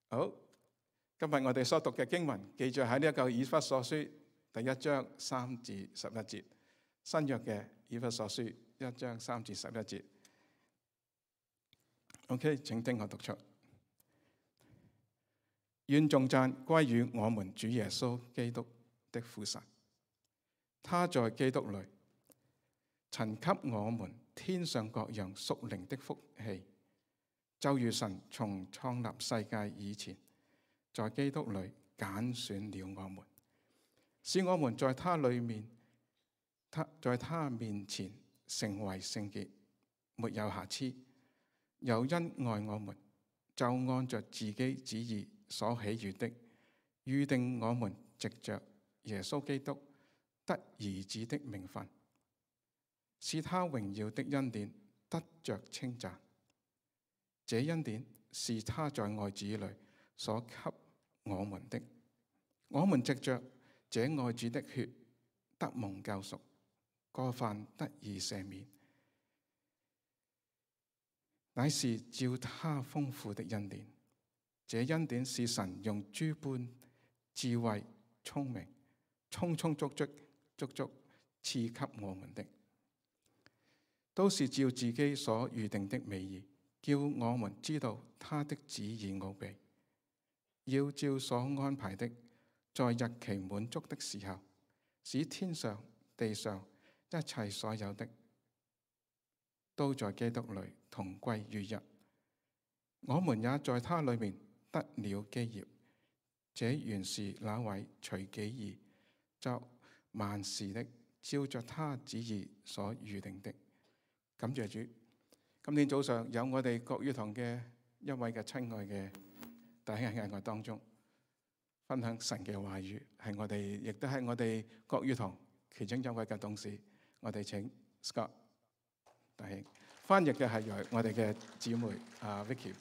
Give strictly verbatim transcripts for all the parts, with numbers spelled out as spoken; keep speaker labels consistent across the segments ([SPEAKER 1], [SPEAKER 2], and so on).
[SPEAKER 1] 好，今日我哋所讀嘅經文記載喺呢一個以弗所書第一章三至十一節，新約嘅以弗所書一章三至十一節。OK， 請聽我讀出。願頌讚歸於我們主耶穌基督的父神，他在基督裏曾給我們天上各樣屬靈的福氣，就如神從創立世界以前，在基督裏揀選了我們，使我們在他裏面，他在他面前成為聖潔，沒有瑕疵。又因愛我們，就按着自己旨意所喜悅的，預定我們藉着耶穌基督得兒子的名分，是他榮耀的恩典得着稱讚。這恩典是他在愛子裏所給我們的，我們藉着這愛子的血得蒙救贖，過犯得以赦免，乃是照他豐富的恩典。這恩典是神用諸般智慧、聰明、充充足足、足足賜給我們的，都是照自己所預定的美意，叫我們知道他的旨意奧秘，要照所安排的，在日期滿足的時候，使天上地上一切所有的，都在基督裏同歸於一。我們也在他裏面得了基業，這原是那位隨己意作萬事的，照着他旨意所預定的。感謝主，今天早上有我哋國語堂嘅一位嘅親愛嘅弟兄喺我當中分享神嘅話語，係我哋亦都係我哋國語堂其中一位嘅董事，我哋請 Scott 弟兄翻譯嘅係由我哋嘅姊妹啊 Vicky。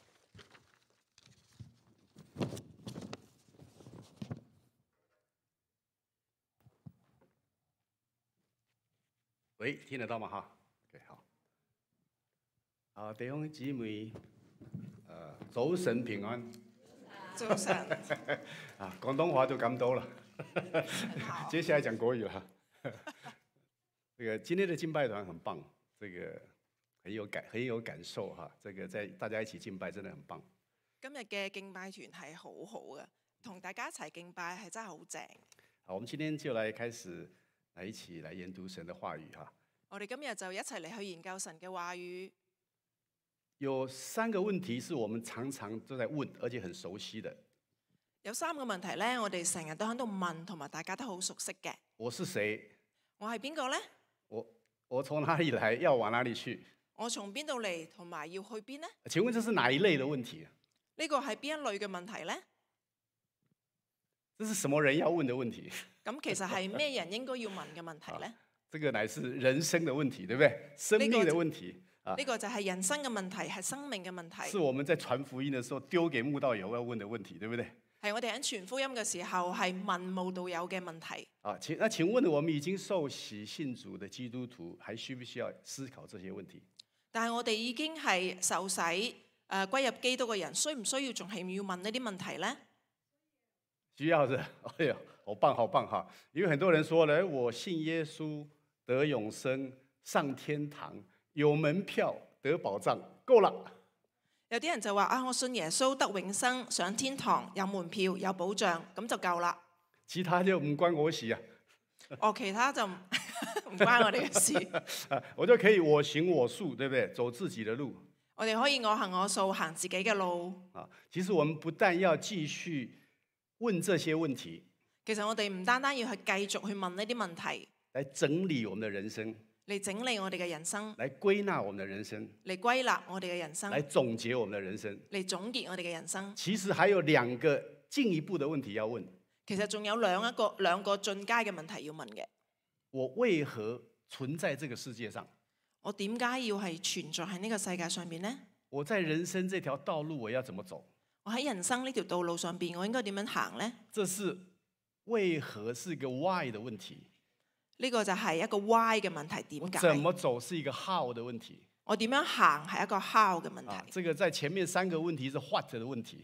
[SPEAKER 2] 喂，聽得到嗎？哈 ，OK， 好。啊，弟兄姊妹，呃，早晨平安。
[SPEAKER 3] 早晨。
[SPEAKER 2] 啊，廣東話就咁多了。接下來講國語哈。這個今天的敬拜團很棒，這個很有感，很有感受哈。這個在大家一起敬拜真的很棒。
[SPEAKER 3] 今日嘅敬拜團係好好嘅，同大家一齊敬拜係真係好正。
[SPEAKER 2] 好，我們今天就來開始。來一起來研讀神的話語哈！
[SPEAKER 3] 我哋今日就一齊嚟去研究神嘅話語。
[SPEAKER 2] 有三個問題是我們常常都在問，而且很熟悉的。
[SPEAKER 3] 有三個問題呢，我哋成日都喺度問，同埋大家都好熟悉嘅。
[SPEAKER 2] 我是誰？
[SPEAKER 3] 我係邊個呢？
[SPEAKER 2] 我我從哪裡來？要往哪裡去？
[SPEAKER 3] 我從邊度嚟，同埋要去邊呢？
[SPEAKER 2] 請問這是哪一類的問題？
[SPEAKER 3] 呢個係邊一類嘅問題呢？
[SPEAKER 2] 這是什麼人要問的問題？
[SPEAKER 3] 咁其實係咩人應該要問嘅問題呢？
[SPEAKER 2] 這個乃是人生的問題，對不對？生命的問題。
[SPEAKER 3] 呢、這個就係人生嘅問題，係生命嘅問題。
[SPEAKER 2] 是我們在傳福音的時候丟給慕道友要問的問題，對不對？
[SPEAKER 3] 係我哋喺傳福音嘅時候係問慕道友嘅問題。
[SPEAKER 2] 啊，請那請問我們已經受洗信主的基督徒，還需不需要思考這些問題？
[SPEAKER 3] 但係我哋已經係受洗誒歸入基督嘅人，需唔需要仲係要問呢啲問題呢？
[SPEAKER 2] 需要的，哎呀，好棒好棒哈！因為很多人說咧，我信耶穌得永生、上天堂、有門票、得保障，夠了。
[SPEAKER 3] 有啲人就話啊，我信耶穌得永生、上天堂、有門票、有保障，咁就夠啦。
[SPEAKER 2] 其他就唔關我事啊。
[SPEAKER 3] 哦，其他就唔關我哋嘅事。
[SPEAKER 2] 我就可以我行我素，對不對？走自己的路。
[SPEAKER 3] 我哋可以我行我素，行自己嘅路。
[SPEAKER 2] 啊，其實我們不但要繼續問這些問題，
[SPEAKER 3] 其實我哋唔單單要去繼續去問呢啲問題，
[SPEAKER 2] 來整理我們的人生，
[SPEAKER 3] 嚟整理我哋嘅人生，
[SPEAKER 2] 來歸納我們的人生，
[SPEAKER 3] 嚟歸納我哋嘅人生，
[SPEAKER 2] 來總結我們的人生，
[SPEAKER 3] 嚟總結我哋嘅人生。
[SPEAKER 2] 其實還有兩個進一步的問題要問。
[SPEAKER 3] 其實仲有兩一個兩個進階嘅問題要問嘅。
[SPEAKER 2] 我為何存在這個世界上？
[SPEAKER 3] 我點解要係存在喺呢個世界上面呢？
[SPEAKER 2] 我在人生這條道路我要怎麼走？
[SPEAKER 3] 我喺人生呢條道路上邊，我應該點樣行呢？
[SPEAKER 2] 這是為何是一個 why 的問題。
[SPEAKER 3] 呢個就係一個 why 嘅問題，點解？
[SPEAKER 2] 怎麼走是一個 how 的問題。
[SPEAKER 3] 我點樣行係一個 how 嘅問題。
[SPEAKER 2] 啊，這個在前面三個問題是 what 的問題。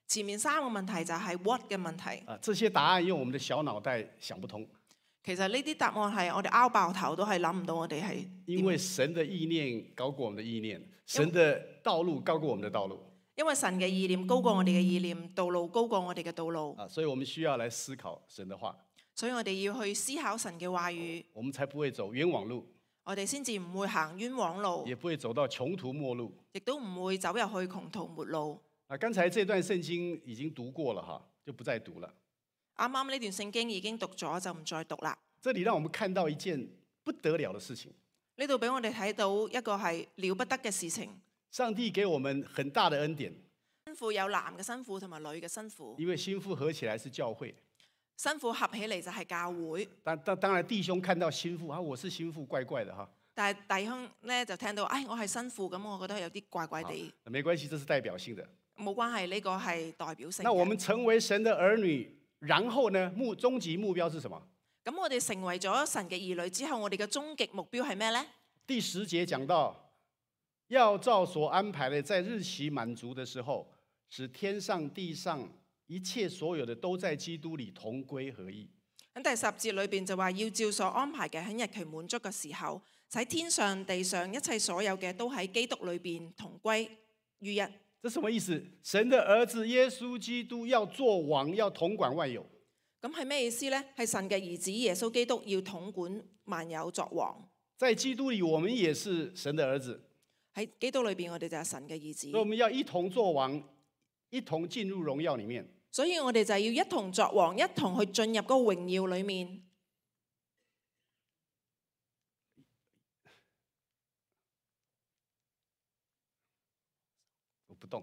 [SPEAKER 3] 前面三個問題就係 what 嘅問題。
[SPEAKER 2] 啊，這些答案用我們的小腦袋想不通。
[SPEAKER 3] 其實呢啲答案係我哋拗爆頭都係諗唔到，我哋係
[SPEAKER 2] 因為神的意念高過我們的意念，神的道路高過我們的道路。
[SPEAKER 3] 因為神嘅意念高過我哋嘅意念，道路高過我哋嘅道路。
[SPEAKER 2] 啊，所以我們需要來思考神的話。
[SPEAKER 3] 所以我哋要去思考神嘅話語，
[SPEAKER 2] 我們才不會走冤枉路，
[SPEAKER 3] 我哋先至唔會行冤枉路，
[SPEAKER 2] 也不會走到窮途末路，
[SPEAKER 3] 亦都唔會走入去窮途末路。
[SPEAKER 2] 啊，剛才這段聖經已經讀過了哈，就不再讀了。
[SPEAKER 3] 啱啱呢段聖經已經讀咗，就唔再讀啦。
[SPEAKER 2] 這裡讓我們看到一件不得了的事情。
[SPEAKER 3] 呢度俾我哋睇到一個係了不得嘅事情。
[SPEAKER 2] 上帝給我們很大的恩典。
[SPEAKER 3] 新婦有男嘅新婦同埋女嘅新婦，
[SPEAKER 2] 因為新婦合起來是教會，
[SPEAKER 3] 新婦合起嚟就係教會。
[SPEAKER 2] 但但當然弟兄看到新婦啊，我是新婦，怪怪的哈。
[SPEAKER 3] 但係弟兄咧就聽到，哎，我係新婦，咁我覺得有啲怪怪地。
[SPEAKER 2] 沒關係，這是代表性的。
[SPEAKER 3] 冇關係，呢個係代表性。
[SPEAKER 2] 那我們成為神的兒女，然後呢，目終極目標是什麼？
[SPEAKER 3] 咁我哋成為咗神嘅兒女之後，我哋嘅終極目標係咩呢？
[SPEAKER 2] 第十節講到，要照所安排的，在日期滿足的時候，使天上地上一切所有的都在基督裏同歸合一。
[SPEAKER 3] 喺第十節裏邊就話要照所安排嘅，喺日期滿足嘅時候，使天上地上一切所有嘅都喺基督裏邊同歸於一。
[SPEAKER 2] 這什麼意思？神的兒子耶穌基督要做王，要統管萬有。
[SPEAKER 3] 咁係咩意思呢？係神嘅兒子耶穌基督要統管萬有作王。
[SPEAKER 2] 在基督裏，我們也是神的兒子。
[SPEAKER 3] 喺基督裏邊，我哋就係神嘅兒子。
[SPEAKER 2] 所以我們要一同作王，一同進入榮耀裏面。
[SPEAKER 3] 所以我哋就係要一同作王，一同去進入嗰個榮耀裏面。
[SPEAKER 2] 我不動。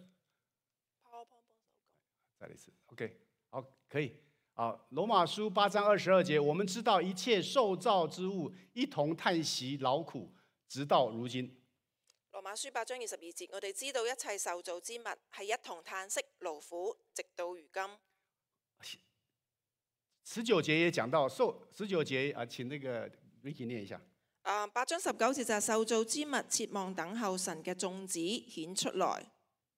[SPEAKER 2] 再嚟一次 ，OK， 好，可以。好，羅馬書八章二十二節，我們知道一切受造之物一同嘆息勞苦，直到如今。
[SPEAKER 3] 羅馬書八章二十二節，我哋知道一切受造之物係一同嘆息勞苦，直到如今。
[SPEAKER 2] 十九節也講到受，十九節啊，請那個 Ricky 念一下。
[SPEAKER 3] 啊，八章十九節就係受造之物切望等候神嘅眾子顯出來，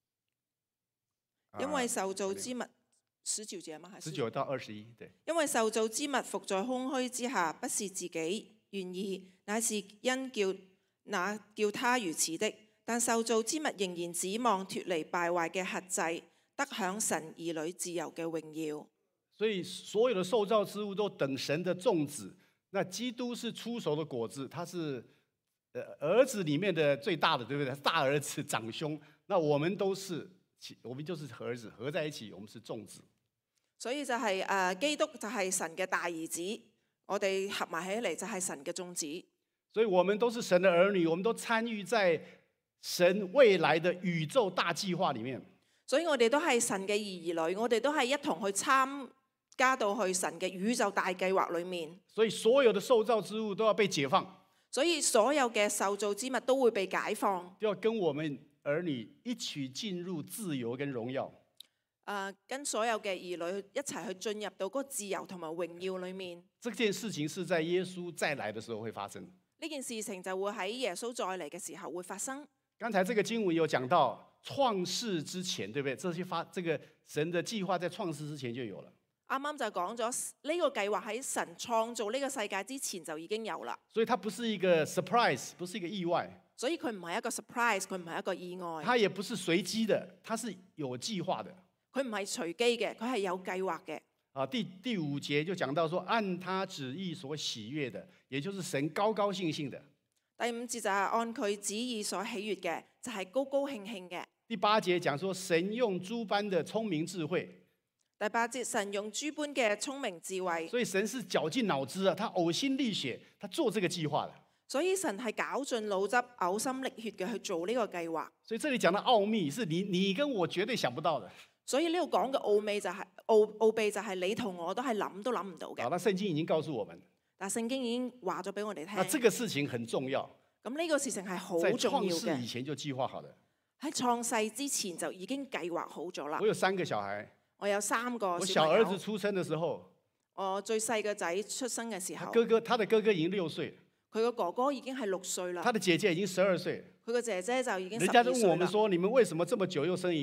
[SPEAKER 3] 因為受造之物。十九節嘛，係
[SPEAKER 2] 十九到二十一，對。
[SPEAKER 3] 因為受造之物伏在空虛之下，不是自己願意，乃是因叫那叫他如此的。但受造之物仍然指望脫離敗壞嘅轄制，得享神兒女自由嘅榮耀。
[SPEAKER 2] 所以所有的受造之物都等神的種子。那基督是初熟的果子，他是兒子裡面的最大的，對不對？大兒子長兄。那我們都是，我們就是兒子，合在一起，我們是種子。
[SPEAKER 3] 所以就係、是、誒、呃、基督就係神嘅大兒子，我哋合埋起嚟就係神嘅種子。
[SPEAKER 2] 所以我們都是神的兒女，我們都參與在神未來的宇宙大計劃裡面。所以我哋都係神嘅兒女，我哋都係一同去參加到去神嘅宇宙大計劃裡面。所以所有的受造之物都要被解放。所以所有嘅受造之物都會被解放，都要跟我們兒女一起進入自由跟榮耀。
[SPEAKER 3] Uh, 跟所有嘅兒女一齊去進入到嗰個自由同埋榮耀裏面。
[SPEAKER 2] 這件事情是在耶穌再來的時候會發生。
[SPEAKER 3] 呢件事情就會喺耶穌再嚟嘅時候會發生。
[SPEAKER 2] 剛才這個經文有講到創世之前，對不對？這些發，這個神的計劃在創世之前就有了。
[SPEAKER 3] 啱啱就講咗呢個計劃喺神創造呢個世界之前就已經有啦。
[SPEAKER 2] 所以它不是一個 surprise， 不是一個意外。
[SPEAKER 3] 所以佢唔係一個 surprise， 佢唔係一個意外。
[SPEAKER 2] 它也不是隨機的，它是有計劃的。
[SPEAKER 3] 佢唔係隨機嘅，佢係有計劃嘅。
[SPEAKER 2] 啊，第第五節就講到說，按他旨意所喜悅的，也就是神高高興興的。
[SPEAKER 3] 第五節就係按佢旨意所喜悅嘅，就係高高興興嘅。
[SPEAKER 2] 第八節講說，神用諸般的聰明智慧。
[SPEAKER 3] 第八節，神用諸般嘅聰明智慧。
[SPEAKER 2] 所以神是絞盡腦汁啊，他嘔心瀝血，他做這個計劃的。
[SPEAKER 3] 所以神係絞盡腦汁、嘔心瀝血嘅去做呢個計劃。
[SPEAKER 2] 所以這裡講到奧秘，是你你跟我絕對想不到的。
[SPEAKER 3] 所以呢度講嘅奧秘就係、是、奧奧秘就係你同我都係諗都諗唔到嘅。
[SPEAKER 2] 好，那聖經已經告訴我們。
[SPEAKER 3] 但聖經已經話咗俾我哋聽。
[SPEAKER 2] 那這個事情很重要。
[SPEAKER 3] 咁呢個事情係好重要嘅。
[SPEAKER 2] 在創世以前就計劃好了。
[SPEAKER 3] 喺創世之前就已經計劃好咗啦。
[SPEAKER 2] 我有三個小孩。
[SPEAKER 3] 我有三個小。
[SPEAKER 2] 我小兒子出生的時候。
[SPEAKER 3] 我最細個仔出生嘅時候。
[SPEAKER 2] 哥哥，他的哥哥已經六歲。
[SPEAKER 3] 佢個哥哥已經係六歲啦。
[SPEAKER 2] 他的姐姐已經十二歲。
[SPEAKER 3] 佢個姐姐就已經十二歲啦。
[SPEAKER 2] 人家都問我們說，你們為什麼這麼久又生一個？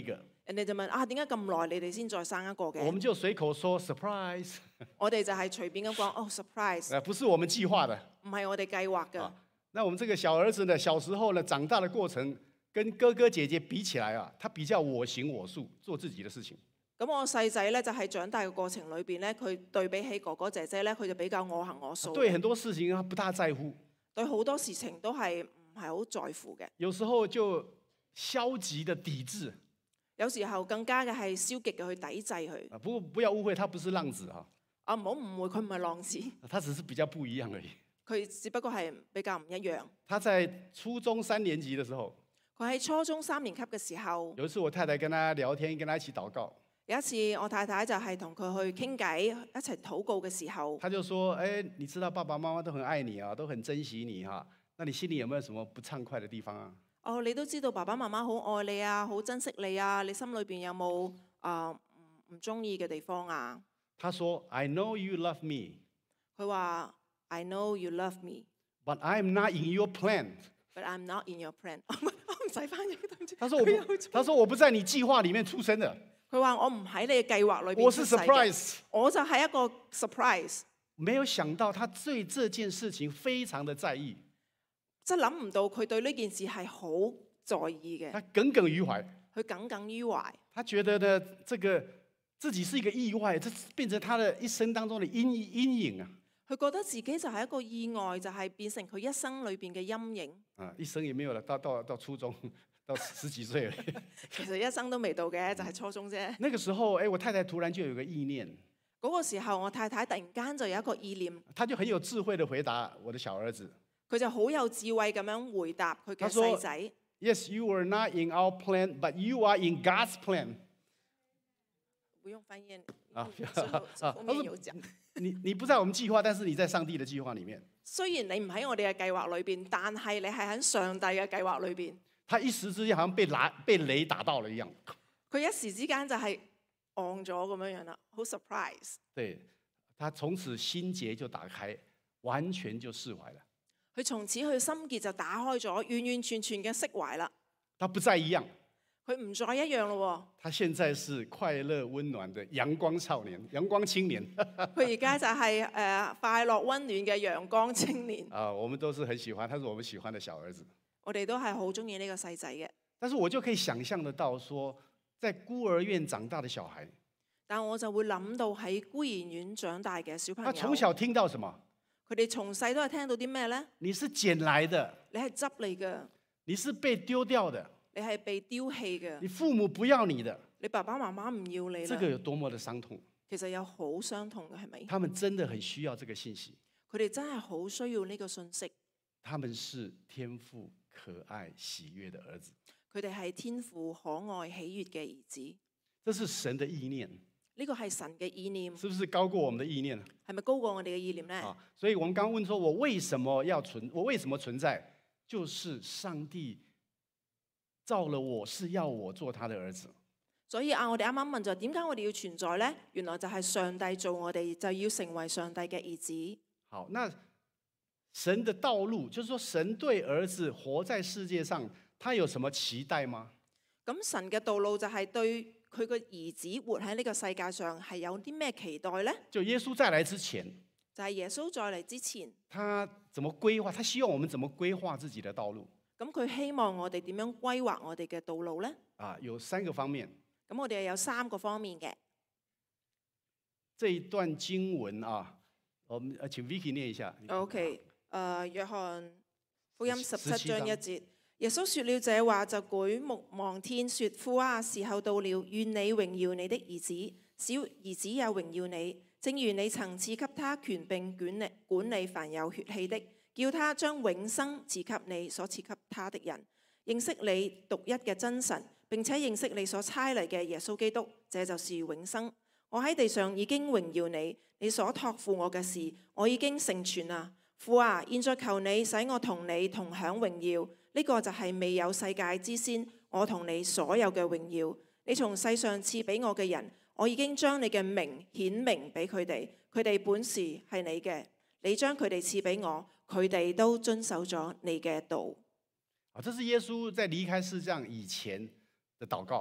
[SPEAKER 3] 人哋就問啊，點解咁耐你哋先再生一個
[SPEAKER 2] 我
[SPEAKER 3] 嘅？
[SPEAKER 2] 們就隨口說 surprise，
[SPEAKER 3] 我哋就係隨便咁講，哦 surprise，
[SPEAKER 2] 呃，不是我們計劃的。
[SPEAKER 3] 唔係我哋計劃嘅。
[SPEAKER 2] 啊，那我們這個小兒子呢，小時候呢，長大的過程跟哥哥姐姐比起來啊，他比較我行我素，做自己的事情。
[SPEAKER 3] 咁我細仔咧就係長大嘅過程裏邊咧，佢對比起哥哥姐姐咧，佢就比較我行我素。
[SPEAKER 2] 對很多事情他不大在乎，
[SPEAKER 3] 對好多事情都係唔係好在乎嘅。
[SPEAKER 2] 有時候就消極的抵制。
[SPEAKER 3] 有時候更加嘅係消極嘅去抵制佢。
[SPEAKER 2] 啊，不過不要誤會，他不是浪子哈，
[SPEAKER 3] 啊，唔好誤會，佢唔係浪子，
[SPEAKER 2] 他只是比較不一樣而已。
[SPEAKER 3] 佢只不過係比較唔一樣。
[SPEAKER 2] 他在初中三年級的時候，
[SPEAKER 3] 佢喺初中三年級嘅時候，
[SPEAKER 2] 有一次我太太跟他聊天，跟他一起禱告，
[SPEAKER 3] 有一次我太太就係同佢去傾偈，一齊禱告嘅時候，
[SPEAKER 2] 他就說：哎，你知道爸爸媽媽都很愛你啊，都很珍惜你哈，那你心裡有沒有什麼不暢快的地方啊？
[SPEAKER 3] 哦，你都知道爸爸媽媽好愛你啊，好珍惜你啊，你心裏邊有冇啊唔唔中意嘅地方啊？
[SPEAKER 2] 他說：I know you love me，
[SPEAKER 3] 佢話：I know you love me，
[SPEAKER 2] but I'm not in your plan。
[SPEAKER 3] but I'm not in your plan 我唔使翻譯，對唔住。
[SPEAKER 2] 他說我不，他說我不在你計劃裡面出生的，
[SPEAKER 3] 佢話我唔喺你嘅計劃裏邊
[SPEAKER 2] 我是
[SPEAKER 3] 出世嘅
[SPEAKER 2] surprise。
[SPEAKER 3] 我就係一個 surprise。
[SPEAKER 2] 沒有想到他對這件事情非常的在意，
[SPEAKER 3] 即係諗唔到佢對呢件事係好在意嘅，
[SPEAKER 2] 他耿耿於懷。
[SPEAKER 3] 佢耿耿於懷。
[SPEAKER 2] 他覺得呢，這個自己是一個意外，這變成他的一生當中的陰陰影啊！
[SPEAKER 3] 佢覺得自己就係一個意外，就係、是、變成佢一生裏邊嘅陰影。
[SPEAKER 2] 啊，一生也沒有了，到到到初中，到十幾歲了。
[SPEAKER 3] 其實一生都未到嘅，就係、是、初中啫。
[SPEAKER 2] 那個時候，哎，我太太突然就有個意念，
[SPEAKER 3] 嗰個時候，我太太突然間就有一個意念，
[SPEAKER 2] 她就很有智慧的回答我的小兒子。
[SPEAKER 3] 佢就好有智慧咁樣回答佢嘅細仔。
[SPEAKER 2] Yes, you are not in our plan, but you are in God's plan。
[SPEAKER 3] 不用翻譯
[SPEAKER 2] 啊
[SPEAKER 3] 啊，後面有講。
[SPEAKER 2] 你你不在我們計劃，但是你在上帝的計劃裡面。
[SPEAKER 3] 雖然你唔喺我哋嘅計劃裏邊，但係你係喺上帝嘅計劃裏邊。
[SPEAKER 2] 他一時之間好像被雷被雷打到了一樣。
[SPEAKER 3] 佢一時之間就係戇咗咁樣樣啦，好 surprise。
[SPEAKER 2] 對，他從此心結就打開，完全就釋懷了。
[SPEAKER 3] 佢從此佢心結就打開咗，完完全全嘅釋懷啦。
[SPEAKER 2] 他不再一樣，
[SPEAKER 3] 佢唔再一樣咯。
[SPEAKER 2] 他現在是快樂溫暖的陽光少年、陽光青年。
[SPEAKER 3] 佢而家就係、是、誒、呃、快樂溫暖嘅陽光青年。
[SPEAKER 2] 啊，我們都是很喜歡，他是我們喜歡的小兒子。
[SPEAKER 3] 我哋都係好中意呢個細仔嘅。
[SPEAKER 2] 但是我就可以想象得到說，說在孤兒院長大的小孩，
[SPEAKER 3] 但我就會諗到喺孤兒院長大嘅小朋友，
[SPEAKER 2] 他從小聽到什麼？
[SPEAKER 3] 佢哋從細都係聽到啲咩咧？
[SPEAKER 2] 你是撿來的，
[SPEAKER 3] 你係執嚟嘅，
[SPEAKER 2] 你是被丟掉的，
[SPEAKER 3] 你係被丟棄嘅，
[SPEAKER 2] 你父母不要你的，
[SPEAKER 3] 你爸爸媽媽唔要你啦。
[SPEAKER 2] 這個有多麼的傷痛？
[SPEAKER 3] 其實有好傷痛嘅，係咪？
[SPEAKER 2] 他們真的很需要這個信息。
[SPEAKER 3] 佢哋真係好需要呢個信息。
[SPEAKER 2] 他們是天父可愛喜悅的兒子，
[SPEAKER 3] 佢哋係天父可愛喜悅嘅兒子。
[SPEAKER 2] 這是神的意念。
[SPEAKER 3] 呢個係神嘅意念，
[SPEAKER 2] 是不是高過我們的意念？
[SPEAKER 3] 係咪高過我哋嘅意念呢？
[SPEAKER 2] 啊，所以我們剛剛問說，我為什麼要存？我為什麼存在？就是上帝造了我，是要我做他的兒子。
[SPEAKER 3] 所以啊，我哋啱啱問就點解我哋要存在呢？原來就係上帝做我哋，就要成為上帝嘅兒子。
[SPEAKER 2] 好，那神的道路，就是說神對兒子活在世界上，他有什麼期待嗎？
[SPEAKER 3] 咁神嘅道路就係對佢個兒子活喺呢個世界上係有啲咩期待呢？
[SPEAKER 2] 就耶穌再來之前，
[SPEAKER 3] 就係耶穌再嚟之前，
[SPEAKER 2] 他怎麼規劃？他希望我們怎麼規劃自己的道路？
[SPEAKER 3] 咁佢希望我哋點樣規劃我哋嘅道路呢？
[SPEAKER 2] 啊，有三個方面。
[SPEAKER 3] 咁我哋有三個方面嘅。
[SPEAKER 2] 這一段經文啊，我們請 Vicky 念一下。
[SPEAKER 3] OK，誒，約翰福音十七章一節。耶穌說了這話，就舉目望天，說：父啊，時候到了，願你榮耀你的兒子，使兒子也榮耀你，正如你曾賜給他權柄管理管理凡有血氣的，叫他將永生賜給你所賜給他的人，認識你獨一嘅真神，並且認識你所差嚟嘅耶穌基督，這就是永生。我喺地上已經榮耀你，你所託付我嘅事，我已經成全啦。父啊，現在求你使我同你同享榮耀。呢個就係未有世界之先，我同你所有嘅榮耀。你從世上賜俾我嘅人，我已經將你嘅名顯明俾佢哋，佢哋本是係你嘅。你將佢哋賜俾我，佢哋都遵守咗你嘅道。
[SPEAKER 2] 啊，這是耶穌在離開世上以前的禱告。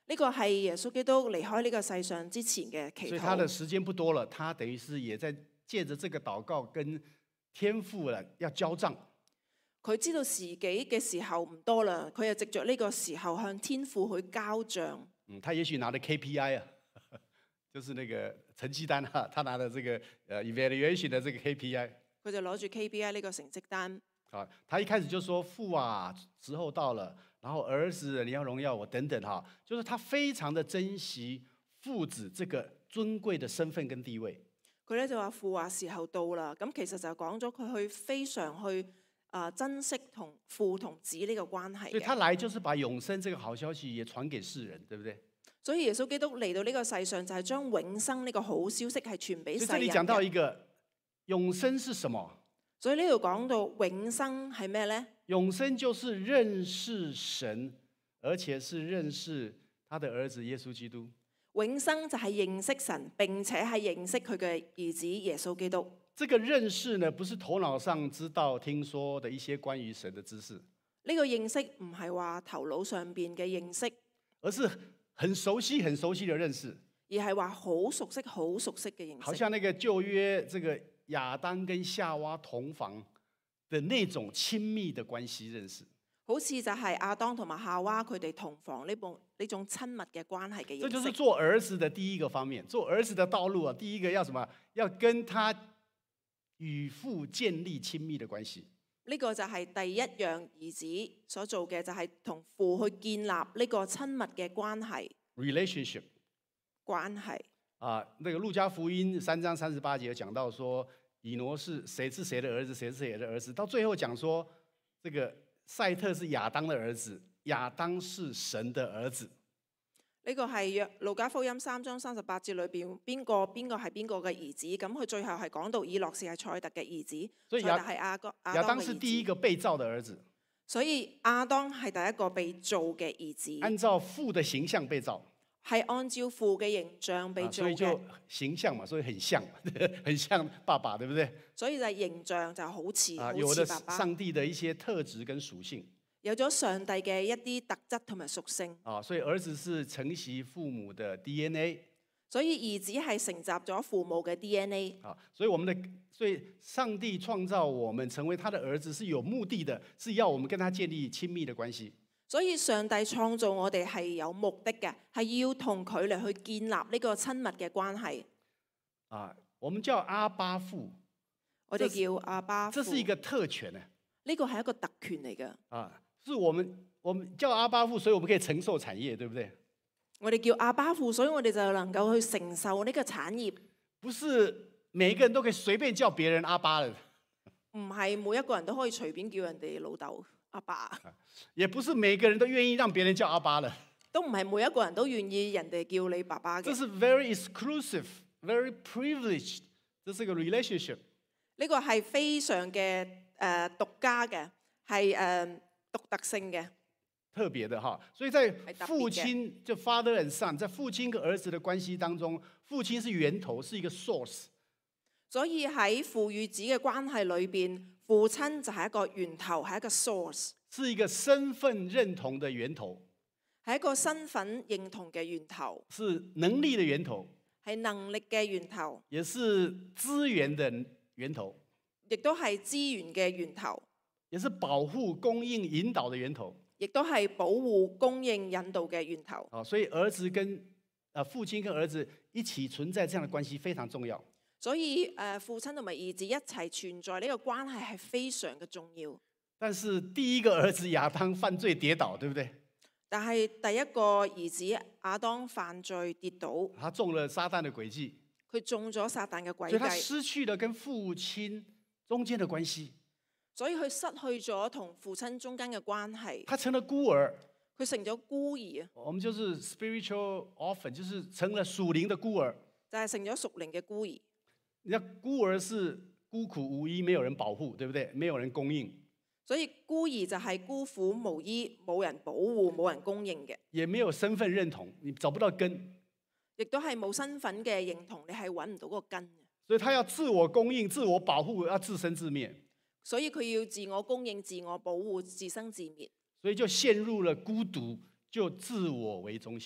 [SPEAKER 3] 呢個係耶穌基督離開呢個世上之前嘅祈
[SPEAKER 2] 所以他的
[SPEAKER 3] 禱。
[SPEAKER 2] 時間不多了，他等於是也在借着這個禱告跟天父了要交賬。
[SPEAKER 3] 佢知道時機嘅時候唔多啦，佢又藉着呢個時候向天父去交賬。
[SPEAKER 2] 嗯，他也許拿的 K P I 啊，就是那個成績單哈，他拿的這個呃 evaluation 的這個 K P I。
[SPEAKER 3] 佢就攞住 K P I 呢個成績單。
[SPEAKER 2] 啊，他一開始就說父啊，時候到了，然後兒子你要榮耀我等等哈，就是他非常的珍惜父子這個尊貴的身份跟地位。
[SPEAKER 3] 佢咧就話父話時候到啦，咁其實就講咗佢去非常去啊、呃、珍惜同父同子呢個關係嘅。
[SPEAKER 2] 所以他來就是把永生這個好消息也傳給世人，對不對？
[SPEAKER 3] 所以耶穌基督嚟到呢個世上就係將永生呢個好消息係傳俾世人嘅。
[SPEAKER 2] 所以這裡講到一個永生是什麼？
[SPEAKER 3] 所以呢度講到永生係咩呢？
[SPEAKER 2] 永生就是認識神，而且是認識他的兒子耶穌基督。
[SPEAKER 3] 永生就係認識神，並且係認識佢嘅兒子耶穌基督。
[SPEAKER 2] 這個認識呢，不是頭腦上知道、聽說的一些關於神的知識。
[SPEAKER 3] 呢個認識唔係話頭腦上邊嘅認識，
[SPEAKER 2] 而是很熟悉、很熟悉的認識，
[SPEAKER 3] 而係話好熟悉、好熟悉嘅認識。
[SPEAKER 2] 好像那個舊約這個亞當跟夏娃同房的那種親密的關係認識。
[SPEAKER 3] 好似就係亞當同埋夏娃佢哋同房呢部呢種親密嘅關係嘅認識。
[SPEAKER 2] 這就是做兒子的第一個方面，做兒子的道路啊，第一個要什麼？要跟他與父建立親密的關係。
[SPEAKER 3] 呢個就係第一樣兒子所做嘅，就係同父去建立呢個親密嘅關係。
[SPEAKER 2] relationship
[SPEAKER 3] 關係
[SPEAKER 2] 啊，那個路加福音三章三十八節講到說，以挪是誰是誰的兒子，誰是誰的兒子，到最後講說，這個賽特是亞當的兒子，亞當是神的兒子。
[SPEAKER 3] 呢個係約路加福音三章三十八節裏邊邊個邊個係邊個嘅兒子？咁佢最後係講到以諾士係賽特嘅兒子，
[SPEAKER 2] 所以
[SPEAKER 3] 賽特係亞哥亞當嘅兒子。
[SPEAKER 2] 亞當是第一個被造的兒子，
[SPEAKER 3] 所以亞當係第一個被造嘅兒子，
[SPEAKER 2] 按照父的形象被造，
[SPEAKER 3] 係按照父嘅形象被造嘅，
[SPEAKER 2] 所以就形象嘛，所以很像，很像爸爸，對不對？
[SPEAKER 3] 所以就係形象就好似
[SPEAKER 2] 啊，
[SPEAKER 3] 好
[SPEAKER 2] 有了
[SPEAKER 3] 似爸爸，
[SPEAKER 2] 上帝的一些特質跟屬性。
[SPEAKER 3] 有咗上帝嘅一啲特質同埋屬性。
[SPEAKER 2] 啊，所以兒子是承襲父母的 D N A。
[SPEAKER 3] 所以兒子係承襲咗父母嘅 D N A。
[SPEAKER 2] 啊，所以我們的，所以上帝創造我們成為他的兒子是有目的的，是要我們跟他建立親密的關係。
[SPEAKER 3] 所以上帝創造我哋係有目的嘅，係要同佢嚟去建立呢個親密嘅關係。
[SPEAKER 2] 啊，我們叫阿爸父，
[SPEAKER 3] 我哋叫阿爸父。
[SPEAKER 2] 這是一個特權啊。
[SPEAKER 3] 呢個係一個特權嚟嘅。
[SPEAKER 2] 啊，是我們我們叫阿爸父，所以我們可以承受產業，對不對？
[SPEAKER 3] 我哋叫阿爸父，所以我哋就能夠去承受呢個產業。
[SPEAKER 2] 不是每一個人都可以隨便叫別人阿爸的。
[SPEAKER 3] 唔係每一個人都可以隨便叫人哋老豆阿爸。
[SPEAKER 2] 也不是每一個人都願意讓別人叫阿爸的。
[SPEAKER 3] 都唔係每一個人都願意人哋叫你爸爸嘅。
[SPEAKER 2] 這是 very exclusive, very privileged，這是個 relationship。
[SPEAKER 3] 呢個係非常嘅誒、呃、獨家嘅，係誒、呃、獨特性嘅。
[SPEAKER 2] 特別的哈，所以在父親就 father and son，在父親跟兒子的關係當中，父親是源頭，是一個 source。
[SPEAKER 3] 所以喺父與子嘅關係裏邊，父親就係一個源頭，係一個 source，
[SPEAKER 2] 是一個身份認同的源頭，
[SPEAKER 3] 係一個身份認同嘅源頭，
[SPEAKER 2] 是能力的源頭，
[SPEAKER 3] 係能力嘅源頭，
[SPEAKER 2] 也是資源的源頭，
[SPEAKER 3] 亦都係資源嘅源頭，
[SPEAKER 2] 也是保護、供應、引導的源頭。
[SPEAKER 3] 亦都係保護、供應、引導嘅源頭。
[SPEAKER 2] 啊，所以兒子跟啊父親跟兒子一起存在這樣的關係非常重要。
[SPEAKER 3] 所以誒，父親同埋兒子一齊存在呢個關係係非常嘅重要。
[SPEAKER 2] 但是第一個兒子亞當犯罪跌倒，對不對？
[SPEAKER 3] 但係第一個兒子亞當犯罪跌倒，
[SPEAKER 2] 他中了撒旦的詭計，
[SPEAKER 3] 佢中咗撒旦嘅詭計，
[SPEAKER 2] 所以他失去了跟父親中間的關係。
[SPEAKER 3] 所以佢失去咗同父親中間嘅關係，
[SPEAKER 2] 他成了孤兒，
[SPEAKER 3] 佢成咗孤兒啊！
[SPEAKER 2] 我們就是 spiritual orphan，就是成了屬靈的孤兒，
[SPEAKER 3] 就係成咗屬靈嘅孤兒。
[SPEAKER 2] 那孤兒是孤苦無依，沒有人保護，對不對？沒有人供應，
[SPEAKER 3] 所以孤兒就係孤苦無依，冇人保護，冇人供應嘅，
[SPEAKER 2] 也沒有身份認同，你找不到根，
[SPEAKER 3] 亦都係冇身份嘅認同，你係揾唔到個根嘅。
[SPEAKER 2] 所以他要自我供應、自我保護，要自生自滅。
[SPEAKER 3] 所以佢要自我供應、自我保護、自生自滅，
[SPEAKER 2] 所以就陷入了孤獨，就自我為中心。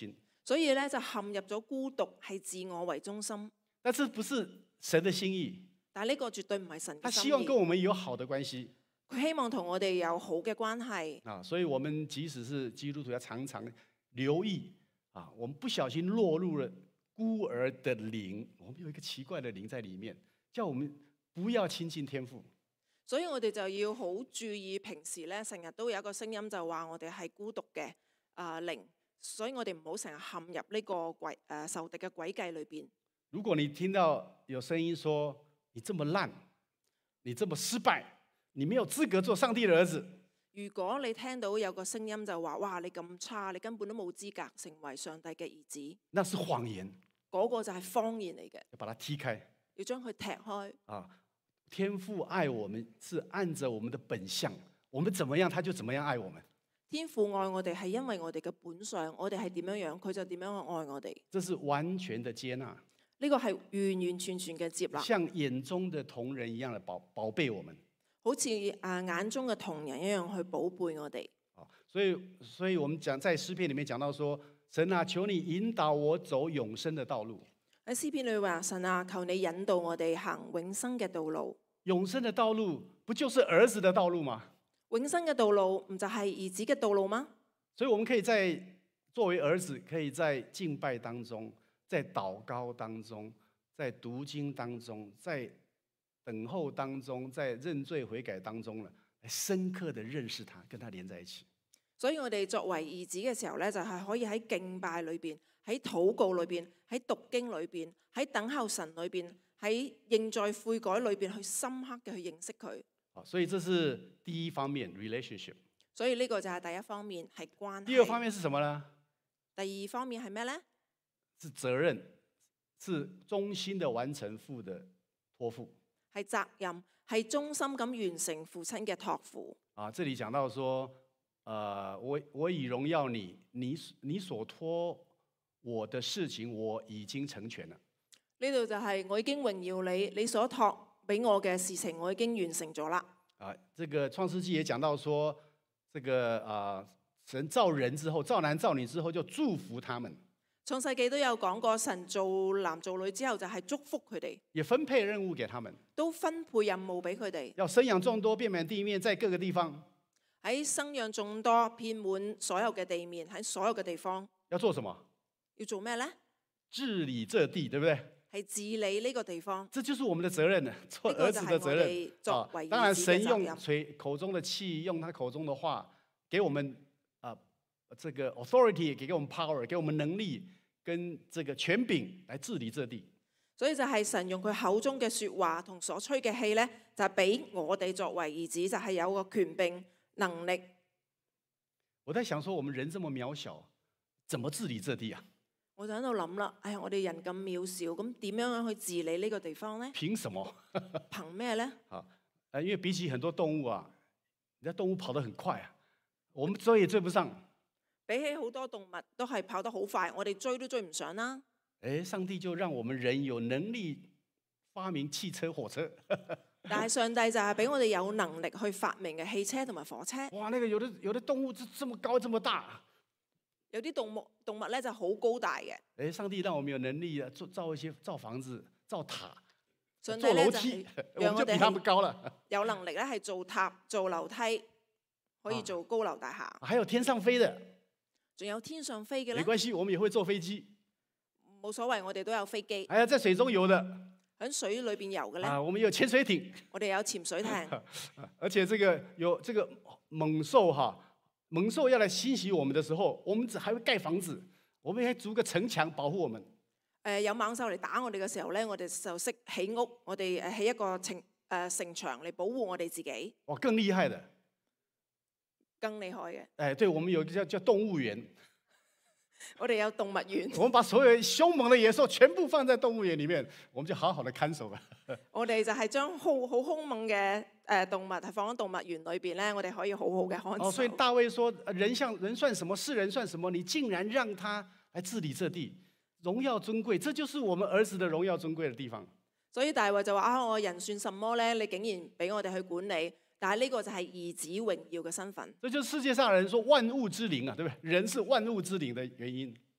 [SPEAKER 3] 所以咧就陷入咗孤獨，係自我為中心。
[SPEAKER 2] 但這不是神的心意，
[SPEAKER 3] 但係呢個絕對唔係神
[SPEAKER 2] 他
[SPEAKER 3] 嘅心
[SPEAKER 2] 希望跟
[SPEAKER 3] 意。
[SPEAKER 2] 我們有好的關係
[SPEAKER 3] 佢希望同我哋有好嘅關係。
[SPEAKER 2] 啊，所以我們即使是基督徒，要常常留意啊，我們不小心落入了孤兒的靈，我們有一個奇怪的靈在裡面，叫我們不要親近天父。
[SPEAKER 3] 所以我哋就要好注意，平時咧成日都有一個聲音就話我哋係孤獨嘅啊靈，所以我哋唔好成日陷入呢個詭誒仇敵嘅詭計裏邊。
[SPEAKER 2] 如果你聽到有聲音說你這麼爛，你這麼失敗，你沒有資格做上帝的兒子。
[SPEAKER 3] 如果你聽到有個聲音就話：哇，你咁差，你根本都冇資格成為上帝嘅兒子。
[SPEAKER 2] 那是謊言，
[SPEAKER 3] 嗰、那個就係謊言嚟嘅，
[SPEAKER 2] 要把它踢開
[SPEAKER 3] 要將佢踢開。
[SPEAKER 2] 啊！天父愛我們是按着我們的本相，我們怎麼樣他就怎麼樣愛我們。
[SPEAKER 3] 天父愛我哋係因為我哋嘅本相，我哋係點樣樣，佢就點樣去愛我哋。
[SPEAKER 2] 這是完全的接納，
[SPEAKER 3] 呢個係完完全全嘅接納，
[SPEAKER 2] 像眼中的瞳人一樣的寶寶貝我們。
[SPEAKER 3] 好似啊眼中嘅瞳人一樣去寶貝我哋。
[SPEAKER 2] 所以，所以我們講在詩篇裡面講到說，神啊，求你引導我走永生的道路。
[SPEAKER 3] 喺詩篇裏話：神啊，求你引導我哋行永生嘅道路。
[SPEAKER 2] 永生的道路不就是兒子的道路嗎？
[SPEAKER 3] 永生嘅道路唔就係兒子嘅道路嗎？
[SPEAKER 2] 所以我們可以在作為兒子，可以在敬拜當中，在禱告當中，在讀經當中，在等候當中，在認罪悔改當中呢，深刻的認識他，跟他連在一起。
[SPEAKER 3] 所以我哋作為兒子嘅時候咧，就係可以喺敬拜裏邊，喺禱告裏邊，喺讀經裏邊，喺等候神裏邊，喺認罪悔改裏邊，去深刻嘅去認識佢。
[SPEAKER 2] 所以這是第一方面 relationship。
[SPEAKER 3] 所以呢個就係第一方面，係關係。
[SPEAKER 2] 第二方面是什麼呢？
[SPEAKER 3] 第二方面係咩呢？
[SPEAKER 2] 是責任，是忠心的完成父的託付。
[SPEAKER 3] 係責任，係忠心咁完成父親嘅託付。
[SPEAKER 2] 啊，這裡講到說，呃，我我已榮耀你，你你所託我的事情，我已經成全了。
[SPEAKER 3] 呢度就係我已經榮耀你，你所託俾我嘅事情，我已經完成咗啦。
[SPEAKER 2] 啊，這個創世紀也講到說，這個啊，神造人之後，造男造女之後，就祝福他們。
[SPEAKER 3] 創世紀都有講過，神造男造女之後就係祝福佢哋，
[SPEAKER 2] 也分配任務給他們，
[SPEAKER 3] 都分配任務俾佢哋，
[SPEAKER 2] 要生養眾多，遍滿地面，在各個地方。
[SPEAKER 3] 喺生養眾多，遍滿所有嘅地面，喺所有嘅地方。
[SPEAKER 2] 要做什麼？
[SPEAKER 3] 要做咩呢？
[SPEAKER 2] 治理這地，對不對？
[SPEAKER 3] 係治理呢個地方。
[SPEAKER 2] 這就是我們的責任呢，做兒子的責任。
[SPEAKER 3] 作為
[SPEAKER 2] 當然，神用
[SPEAKER 3] 責
[SPEAKER 2] 嘴口中的氣，用他口中的話，給我們啊、呃，這個 authority，給我們 power，給我們能力跟這個權柄來治理這地。
[SPEAKER 3] 所以就係神用佢口中嘅説話同所吹嘅氣呢，就係俾我哋作為兒子，就係有個權柄能力。
[SPEAKER 2] 我在想說，我們人這麼渺小，怎麼治理這地啊？
[SPEAKER 3] 我就喺度諗啦，哎呀，我哋人咁渺小，咁點樣去治理呢個地方呢？
[SPEAKER 2] 憑什麼？
[SPEAKER 3] 憑咩呢？
[SPEAKER 2] 啊，因為比起很多動物啊，人家動物跑得很快啊，我們追也追不上。
[SPEAKER 3] 比起好多動物都係跑得好快，我哋追都追唔上啦。
[SPEAKER 2] 誒，上帝就讓我們人有能力發明汽車、火車。
[SPEAKER 3] 但係上帝就係俾我哋有能力去發明嘅汽車同埋火車。
[SPEAKER 2] 哇，那個有的有的動物這這麼高，這麼大。
[SPEAKER 3] 有啲動物動物咧就好高大嘅。
[SPEAKER 2] 誒，上帝讓我們有能力啊，做造一些造房子、造塔、
[SPEAKER 3] 上帝
[SPEAKER 2] 做樓梯，我們就比他們高了。
[SPEAKER 3] 有能力咧係做塔、做樓梯，可以做高樓大廈。
[SPEAKER 2] 啊，還有天上飛的，
[SPEAKER 3] 仲有天上飛嘅咧。
[SPEAKER 2] 沒關係，我們也會坐飛機。
[SPEAKER 3] 冇所謂，我哋都有飛機。
[SPEAKER 2] 還有在水中游的，
[SPEAKER 3] 喺水裏邊游嘅咧。
[SPEAKER 2] 啊，我們有潛水艇。
[SPEAKER 3] 我哋有潛水艇。
[SPEAKER 2] 而且這個有這個猛獸哈。猛獸要來侵襲我們的時候，我們還會蓋房子，我們還築個城牆保護我們。
[SPEAKER 3] 誒，有猛獸嚟打我哋嘅時候咧，我哋就識起屋，我哋誒起一個城誒城牆嚟保護我哋自己。
[SPEAKER 2] 哇，更厲害的，
[SPEAKER 3] 更厲害嘅。
[SPEAKER 2] 誒，對，我們有一個叫叫動物園。
[SPEAKER 3] 我哋有動物園。
[SPEAKER 2] 我們把所有兇猛的野獸全部放在動物園裡面，我們就好好的看守吧。
[SPEAKER 3] 我哋就係將好好兇猛嘅誒動物係放喺動物園裏邊咧，我哋可以好好嘅看守。
[SPEAKER 2] 哦，所以大衛說：人像人算什麼？是人算什麼？你竟然讓他來治理這地，榮耀尊貴，這就是我們兒子的榮耀尊貴的地方。
[SPEAKER 3] 所以大衛就話：啊，我人算什麼咧？你竟然俾我哋去管理，但係呢個就係兒子榮耀嘅身份。
[SPEAKER 2] 這就是世界上人說萬物之靈啊，對不對？人是萬物之靈的原因。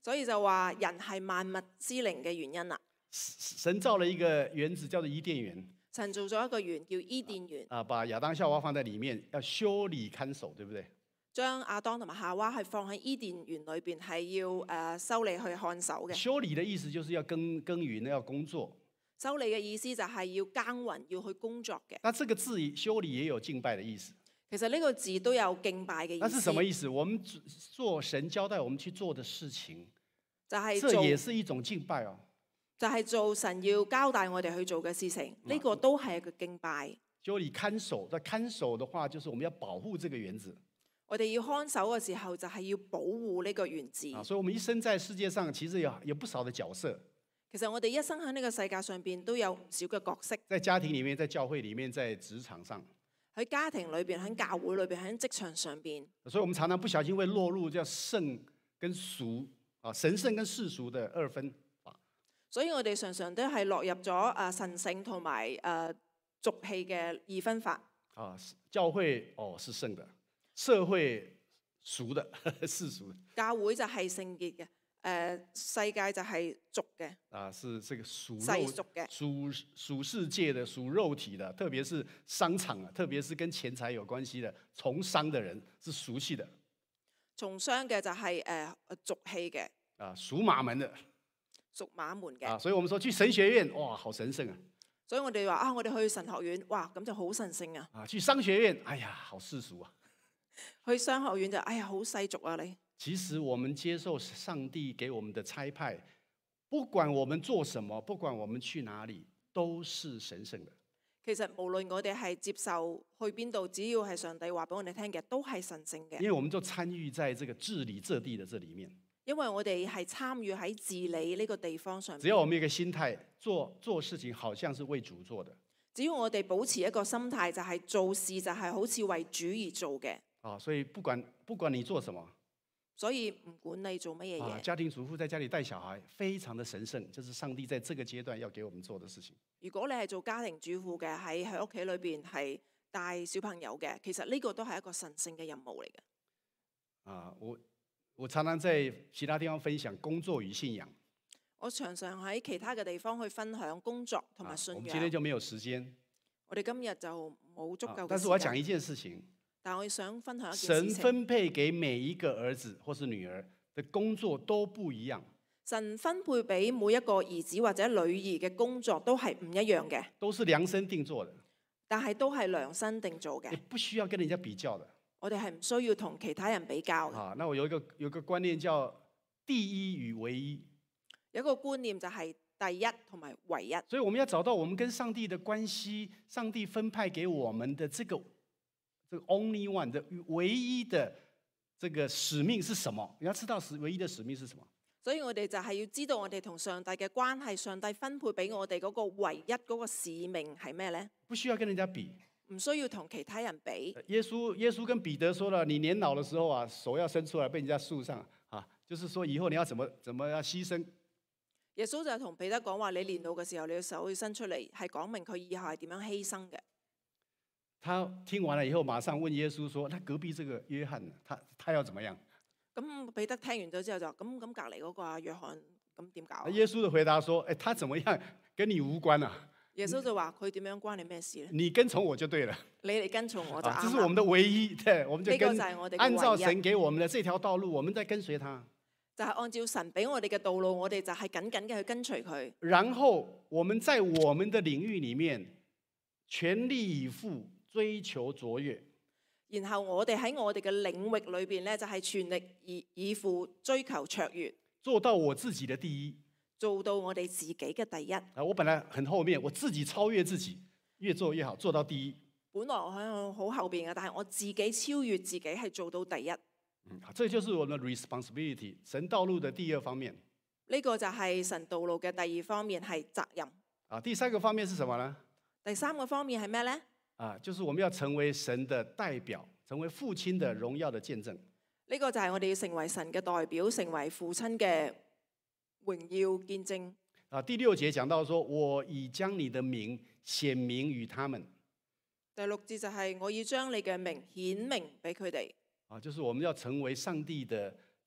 [SPEAKER 3] 所以就話人係萬物之靈嘅原因啦。
[SPEAKER 2] 神造了一個園子叫做伊甸園，
[SPEAKER 3] 神做咗一個園叫伊甸園，
[SPEAKER 2] 啊，把亞當夏娃放在裡面，要修理看守，對不對？
[SPEAKER 3] 將亞當同埋夏娃係放喺伊甸園裏邊，係要誒、呃、修理去看守嘅。
[SPEAKER 2] 修理的意思就是要耕耕耘，要工作。
[SPEAKER 3] 修理嘅意思就係要耕耘，要去工作嘅。
[SPEAKER 2] 那這個字修理也有敬拜的意思。
[SPEAKER 3] 其實呢個字都有敬拜嘅意思。
[SPEAKER 2] 那是什麼意思？我們做神交代我們去做的事情，
[SPEAKER 3] 就係
[SPEAKER 2] 這也是一種敬拜哦。
[SPEAKER 3] 就係做神要交代我哋去做嘅事情，呢、這個都係一個敬拜。
[SPEAKER 2] 修理看守，那看守的話，就是我們要保護這個園子。
[SPEAKER 3] 我哋要看守嘅時候，就係要保護呢個園子。
[SPEAKER 2] 啊，所以，我們一生在世界上，其實有有不少的角色。
[SPEAKER 3] 其實我哋一生喺呢個世界上邊都有唔少嘅角色。
[SPEAKER 2] 在家庭裡面，在教會裡面，在職場上。
[SPEAKER 3] 喺家庭裏邊，喺教會裏邊，喺職場上邊。
[SPEAKER 2] 所以，我們常常不小心會落入叫聖跟俗啊，神聖跟世俗的二分。
[SPEAKER 3] 所以我哋常常都係落入咗誒神聖同埋誒俗氣嘅二分法。
[SPEAKER 2] 啊，教會哦是聖的，社會俗的，世俗的。
[SPEAKER 3] 教會就係聖潔嘅，誒、呃、世界就係俗嘅。
[SPEAKER 2] 啊，是這個屬
[SPEAKER 3] 世俗嘅，
[SPEAKER 2] 屬屬世界的，屬肉體的，特別是商場啊，特別是跟錢財有關係的，從商的人是俗氣的。
[SPEAKER 3] 從商嘅就係誒俗氣嘅。
[SPEAKER 2] 啊，屬馬門的。
[SPEAKER 3] 屬馬門嘅。
[SPEAKER 2] 啊，所以我們說去神學院，哇，好神聖啊！
[SPEAKER 3] 所以我哋話啊，我哋去神學院，哇，咁就好神聖啊！
[SPEAKER 2] 啊，去商學院，哎呀，好世俗啊！
[SPEAKER 3] 去商學院就，哎呀，好世俗啊你。
[SPEAKER 2] 其實我們接受上帝給我們的差派，不管我們做什麼，不管我們去哪裡，都是神聖的。
[SPEAKER 3] 其實無論我哋係接受去邊度，只要係上帝話俾我哋聽嘅，都係神聖嘅。
[SPEAKER 2] 因為我們就參與在這個治理這地的這裡面。
[SPEAKER 3] 因為我哋係參與喺治理呢個地方上面。
[SPEAKER 2] 只要我們有一個心態，做做事情好像是為主做的。
[SPEAKER 3] 只要我哋保持一個心態，就係做事就係好似為主而做嘅。
[SPEAKER 2] 啊，所以不管不管你做什麼，
[SPEAKER 3] 所以唔管你做乜嘢嘢。
[SPEAKER 2] 啊，家庭主婦在家裡帶小孩，非常的神聖，這是上帝在這個階段要給我們做的事情。
[SPEAKER 3] 如果你係做家庭主婦嘅，喺喺屋企裏邊係帶小朋友嘅，其實呢個都係一個神聖嘅任務嚟嘅。
[SPEAKER 2] 啊，我。我常常在其他地方分享工作與信仰。
[SPEAKER 3] 我常常喺其他嘅地方去分享工作同埋信仰。
[SPEAKER 2] 啊，我們今天就沒有時間。
[SPEAKER 3] 我哋今日就冇足夠嘅時間。
[SPEAKER 2] 但是我要講一件事情。
[SPEAKER 3] 但我想分享一件事情。
[SPEAKER 2] 神分配給每一個兒子或是女兒的工作都不一樣。
[SPEAKER 3] 神分配俾每一個兒子或者女兒嘅工作都係唔一樣嘅。
[SPEAKER 2] 都是量身定做的。
[SPEAKER 3] 但係都係量身定做嘅。
[SPEAKER 2] 你不需要跟人家比較的。
[SPEAKER 3] 我哋係唔需要同其他人比較。
[SPEAKER 2] 啊，那我有一個有一個觀念叫第一與唯一。
[SPEAKER 3] 有一個觀念就係第一同埋唯一。
[SPEAKER 2] 所以我們要找到我們跟上帝的關係，上帝分派給我們的這個這個 only one 的唯一的這個使命是什麼？你要知道使唯一的使命是什麼？
[SPEAKER 3] 所以我哋就係要知道我哋同上帝嘅關係，上帝分配俾我哋嗰個唯一嗰個使命係咩呢？
[SPEAKER 2] 不需要跟人家比。
[SPEAKER 3] 唔需要同其他人比。
[SPEAKER 2] 耶穌耶穌跟彼得說了，你年老的時候啊，手要伸出來被人家束上啊，就是說以後你要怎麼怎麼要犧牲。
[SPEAKER 3] 耶穌就係同彼得講話，你年老嘅時候，你嘅手要伸出嚟，係講明佢以後係點樣犧牲嘅。
[SPEAKER 2] 他聽完了以後，馬上問耶穌說：那隔壁這個約翰，他他要怎麼樣？
[SPEAKER 3] 咁彼得聽完咗之後就咁咁隔離嗰個阿約翰，咁點搞？
[SPEAKER 2] 耶穌的回答說：誒，他怎麼樣跟你無關啊？
[SPEAKER 3] 耶穌就話佢點樣關你咩事咧？
[SPEAKER 2] 你跟從我就對了。
[SPEAKER 3] 你嚟跟從我就啱。
[SPEAKER 2] 這是我們的唯一，對，我們就跟按照神給我們的這條道路，我們在跟隨他。
[SPEAKER 3] 就係按照神俾我哋嘅道路，我哋就係緊緊嘅去跟隨佢。
[SPEAKER 2] 然後我們在我們的領域裡面全力以赴追求卓越。
[SPEAKER 3] 然後我哋喺我哋嘅領域裏邊咧，就係全力以以赴追求卓越，
[SPEAKER 2] 做到我自己的第一。
[SPEAKER 3] 做到我哋自己嘅第一。
[SPEAKER 2] 啊，我本來很後面，我自己超越自己，越做越好，做到第一。
[SPEAKER 3] 本來我喺好後邊嘅，但係我自己超越自己，係做到第一。
[SPEAKER 2] 嗯，這就是我們的 responsibility，神道路的第二方面。
[SPEAKER 3] 呢個就係神道路嘅第二方面，係責任。
[SPEAKER 2] 啊，第三個方面是什麼呢？
[SPEAKER 3] 第三個方面係咩呢？
[SPEAKER 2] 啊，就是我們要成為神的代表，成為父親的榮耀的見證。
[SPEAKER 3] 呢個就係我哋要成為神嘅代表，成為父親嘅榮耀見證。
[SPEAKER 2] 啊，第六節講到說，我已將你的名顯明於他們。
[SPEAKER 3] 第六節就係我要將你嘅名顯明俾佢哋。
[SPEAKER 2] 啊，就是我們要成為上帝的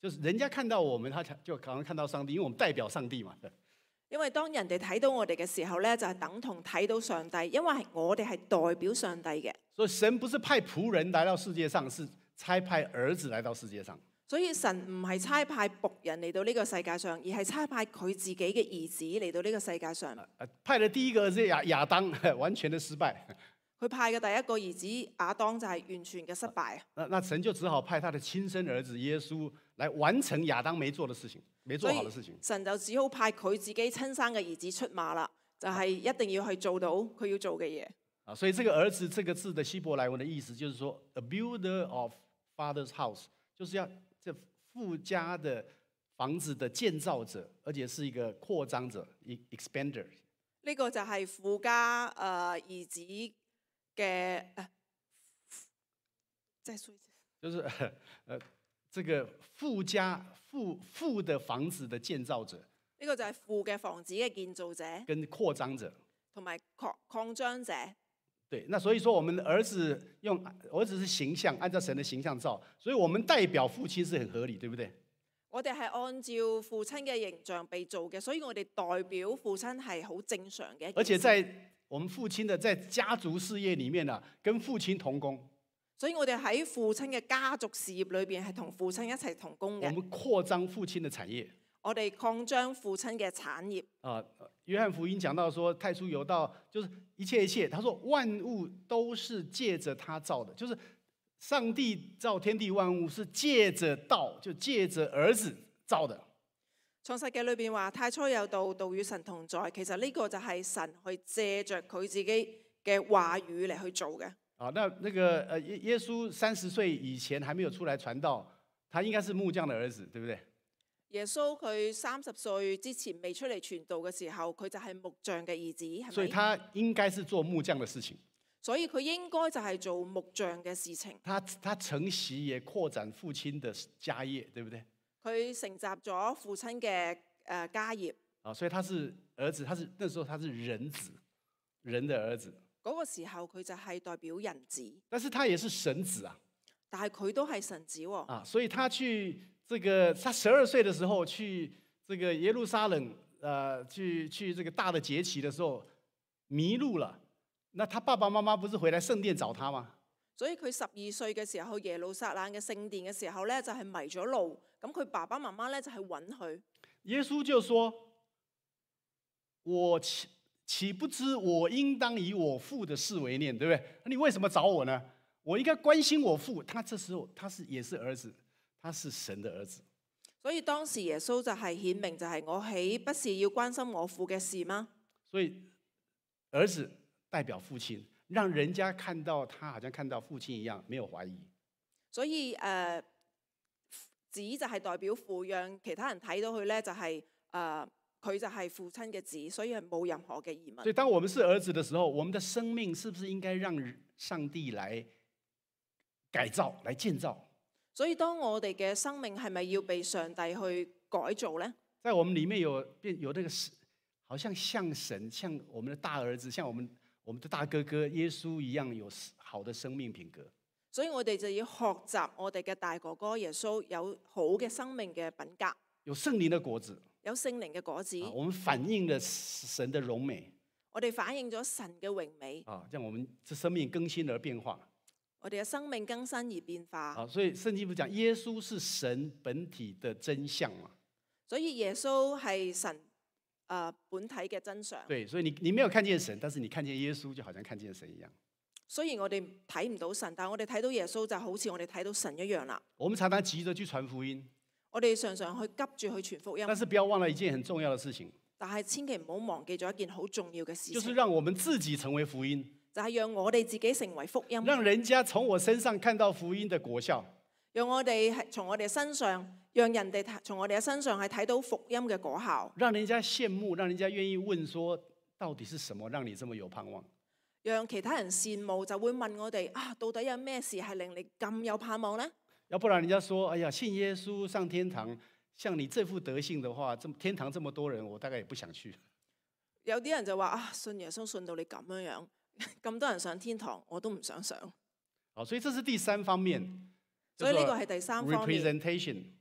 [SPEAKER 2] 就是人家看到我們，他就可能看到上帝，因為我們代表上帝嘛。
[SPEAKER 3] 因為當人哋睇到我哋嘅時候咧，就係等同睇到上帝，因為係我哋係代表上帝嘅。
[SPEAKER 2] 所以神不是派僕人來到世界上，是差派兒子來到世界上。
[SPEAKER 3] 所以神唔係差派僕人嚟到呢個世界上，而係差派佢自己嘅兒子嚟到呢個世界上。
[SPEAKER 2] 派的第一個是亞亞當，完全的失敗。
[SPEAKER 3] 佢派嘅第一個兒子亞當就係完全嘅失敗。
[SPEAKER 2] 那那神就只好派他的親生兒子耶穌來完成亞當沒做的事情，沒做好的事情。
[SPEAKER 3] 神就只好派佢自己親生嘅兒子出馬啦，就係一定要去做到佢要做嘅嘢。
[SPEAKER 2] 啊，所以這個兒子這個字的希伯來文的意思就是說 ，a builder of father's house， 就是要這父家的房子的建造者，而且是一個擴張者 ，expander。
[SPEAKER 3] 呢個就係父家誒、呃、兒子嘅誒，再說一次，
[SPEAKER 2] 就是誒、呃，這個父家父父的房子的建造者。
[SPEAKER 3] 呢個就係父嘅房子嘅建造者，
[SPEAKER 2] 跟擴張者，
[SPEAKER 3] 同埋擴擴張者。
[SPEAKER 2] 對，那所以說我們的兒子用兒子是形象，按照神的形象造，所以我們代表父親是很合理，對不對？
[SPEAKER 3] 我哋係按照父親嘅形象被造嘅，所以我哋代表父親係好正常嘅。
[SPEAKER 2] 而且在我們父親的在家族事業裡面啊，跟父親同工。
[SPEAKER 3] 所以我哋喺父親嘅家族事業裏邊係同父親一齊同工嘅。
[SPEAKER 2] 我們擴張父親的產業。
[SPEAKER 3] 我哋擴張父親嘅產業。
[SPEAKER 2] 啊，約翰福音講到說，太初有道，就是一切一切。他說萬物都是借着他造的，就是上帝造天地萬物是借着道，就借着兒子造的。
[SPEAKER 3] 創世記裏邊話，太初有道，道與神同在。其實呢個就係神去借着佢自己嘅話語嚟去做嘅。
[SPEAKER 2] 啊，那那個呃耶耶穌三十歲以前還沒有出來傳道，他應該是木匠的兒子，對不對？
[SPEAKER 3] 耶穌佢三十歲之前未出嚟傳道嘅時候，佢就係木匠嘅兒子，係咪？
[SPEAKER 2] 所以他應該是做木匠的事情。
[SPEAKER 3] 所以佢應該就係做木匠嘅事情。
[SPEAKER 2] 他他承襲也擴展父親的家業，對不對？
[SPEAKER 3] 佢承襲咗父親嘅誒家業。
[SPEAKER 2] 啊，所以他是兒子，他是那時候他是人子，人的兒子。
[SPEAKER 3] 嗰個時候佢就係代表人子。
[SPEAKER 2] 但是他也是神子啊。
[SPEAKER 3] 但係佢都係神子喎。
[SPEAKER 2] 啊，所以他去。這個他十二歲的時候去這個耶路撒冷，呃，去去這個大的節期的時候迷路了。那他爸爸媽媽不是回來聖殿找他嗎？
[SPEAKER 3] 所以佢十二歲嘅時候去耶路撒冷嘅聖殿嘅時候咧，就係迷咗路。咁佢爸爸媽媽咧就係揾佢。
[SPEAKER 2] 耶穌就說：我豈豈不知我應當以我父的事為念，對不對？你為什麼找我呢？我應該關心我父。他這時候他是也是兒子。他是神的兒子，
[SPEAKER 3] 所以當時耶穌就係顯明，就係我豈不是要關心我父嘅事嗎？
[SPEAKER 2] 所以兒子代表父親，讓人家看到他好像看到父親一樣，沒有懷疑。
[SPEAKER 3] 所以誒、呃，子就係代表父，讓其他人睇到佢咧，就係誒佢就係父親嘅子，所以係冇任何嘅疑問。
[SPEAKER 2] 所以當我們是兒子的時候，我們的生命是不是應該讓上帝來改造、來建造？
[SPEAKER 3] 所以當我哋嘅生命係咪要被上帝去改造呢？
[SPEAKER 2] 在我們裡面有變有那個，好像像神、像我們的大兒子、像我們我們的大哥哥耶穌一樣，有好的生命品格。
[SPEAKER 3] 所以我哋就要學習我哋嘅大哥哥耶穌有好嘅生命嘅品格，
[SPEAKER 2] 有聖靈的果子，
[SPEAKER 3] 有聖靈嘅果子。
[SPEAKER 2] 我們反映了神的榮美，
[SPEAKER 3] 我哋反映咗神嘅榮美。
[SPEAKER 2] 啊，讓我們這生命更新而變化。
[SPEAKER 3] 我哋嘅生命更新而變化。
[SPEAKER 2] 啊，所以聖經不講耶穌是神本體的真相嘛？
[SPEAKER 3] 所以耶穌係神誒、呃、本體嘅真相。
[SPEAKER 2] 對，所以你你沒有看見神，但是你看見耶穌，就好像看見神一樣。
[SPEAKER 3] 雖然我哋睇唔到神，但係我哋睇到耶穌就好似我哋睇到神一樣啦。
[SPEAKER 2] 我們常常急着去傳福音，
[SPEAKER 3] 我哋常常去急住去傳福音，
[SPEAKER 2] 但是不要忘了一件很重要的事情。
[SPEAKER 3] 但係千祈唔好忘記咗一件好重要嘅事情，
[SPEAKER 2] 就是讓我們自己成為福音。
[SPEAKER 3] 就係讓我哋自己成為福音，
[SPEAKER 2] 讓人家從我身上看到福音的果效，
[SPEAKER 3] 讓我哋係從我哋身上，讓人哋從我哋嘅身上係睇到福音嘅果效，
[SPEAKER 2] 讓人家羨慕，讓人家願意問說，到底是什麼讓你這麼有盼望？
[SPEAKER 3] 讓其他人羨慕，就會問我哋啊，到底有咩事係令你咁有盼望呢？
[SPEAKER 2] 要不然人家說，哎呀，信耶穌上天堂，像你這副德性的話，這天堂這麼多人，我大概也不想去。
[SPEAKER 3] 有啲人就話啊，信耶穌信到你咁樣樣。咁多人上天堂，我都唔想上。
[SPEAKER 2] 好，所以這是第三方面。
[SPEAKER 3] 所以呢個係第三方面，
[SPEAKER 2] representation，